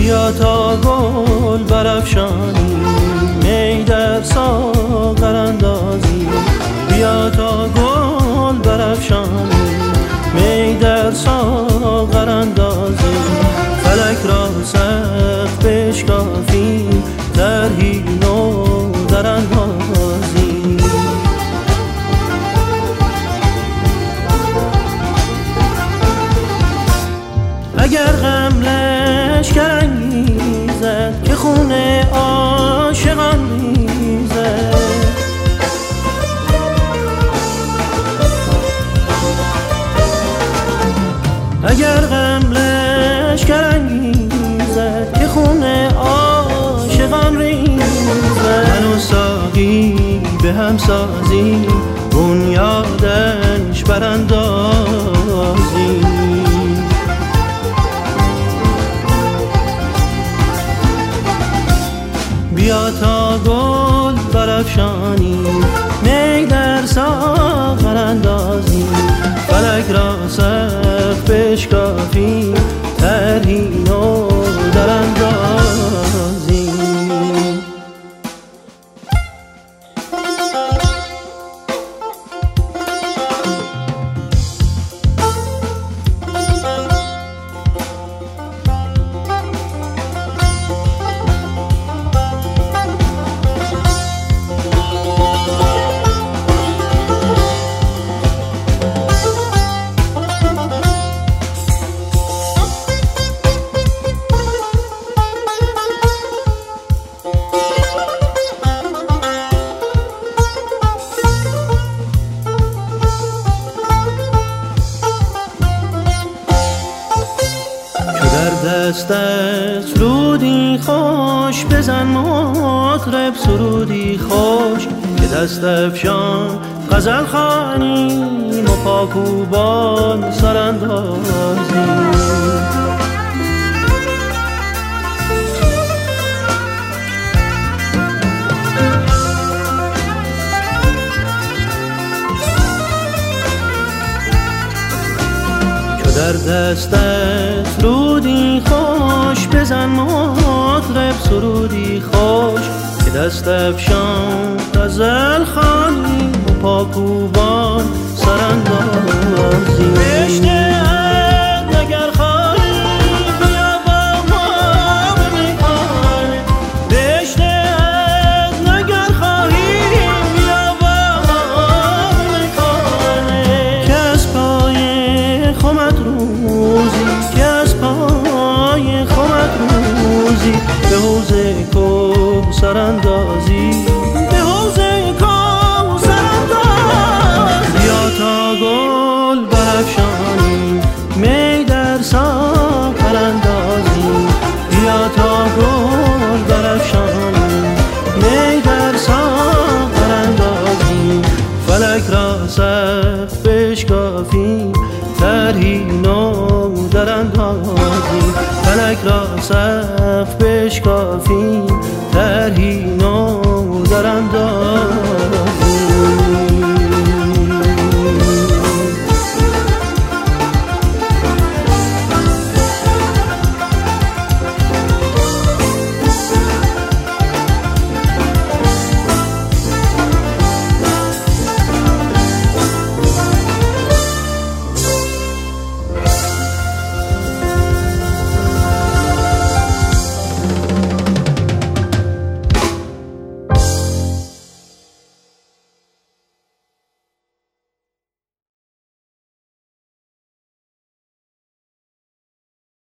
بیا تا گل برافشانی، می در ساغر اندازی. بیا تا گل برافشانی، می در ساغر اندازی. فلک را سقف بشکافیم، طرحی نو در اندازی. اگر غم لشکر انگیزد که خون عاشقان ریزد، اگر غم لشکر انگیزد که خون عاشقان ریزد، من و ساقی به هم سازیم، بنیادش براندازیم. بیا تا گل برافشانیم، می در ساغر اندازیم. فلک را سقف بشکافیم، طرحی نو در اندازیم. دستت سرودی خوش بزن مطرب، سرودی خوش که دست افشان غزل خوانیم و پاکوبان سراندازیم. در دستت سرودی خوش بزن مطرب، سرودی خوش که دست افشان غزل خوانیم و پاکوبان سراندازیم. بشنو اگر خواهی بیا با ما به میخانه، بشنو اگر خواهی بیا با ما به میخانه. که از پای خمت روزی، که از پای خمت روزی، به حوض کوثر اندازی، به حوض کوثر اندازی. بیا تا گل برافشانیم، می در ساغر اندازی. بیا تا گل برافشانیم، می در ساغر اندازی. فلک را سقف بشکافیم، طرحی نو در اندازیم. فلک را سقف بشکافیم، طرحی نو در اندازیم.